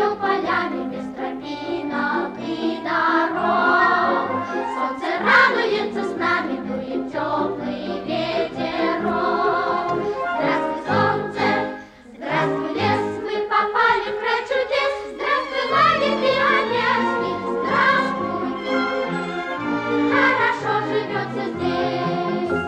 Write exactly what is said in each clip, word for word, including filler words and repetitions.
идем полями без тропинок и дорог. Солнце радуется с нами, дует теплый ветерок. Здравствуй, солнце, здравствуй, лес, мы попали в край чудес. Здравствуй, лагерь пионерский, здравствуй, хорошо живется здесь.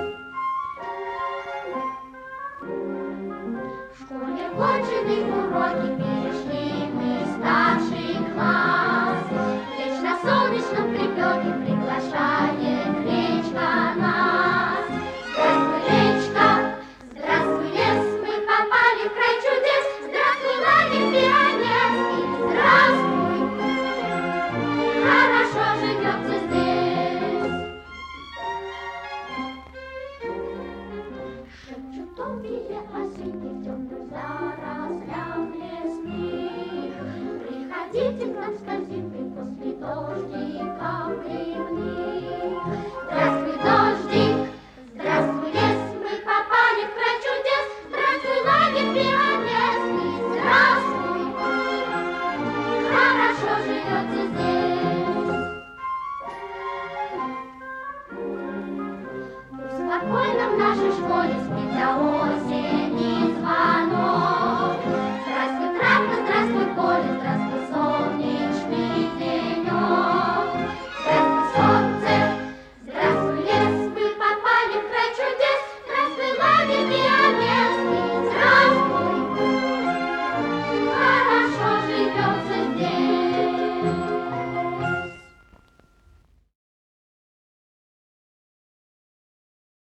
В школе кончены уроки, перешли мы старший класс. Лечь на солнечном припеке приглашает речка нас. Здравствуй, речка, здравствуй, лес, мы попали в край чудес. Здравствуй, лагерь пионерский, здравствуй, хорошо живется здесь. Шепчут тонкие осинки в темных зарослях лесных. Приходите к нам с корзинкой после дождика грибных. Здравствуй, дождик, здравствуй, лес, мы попали в край чудес. Здравствуй, лагерь пионерский, здравствуй, хорошо живется здесь. Спокойно в нашей школе спит до осени.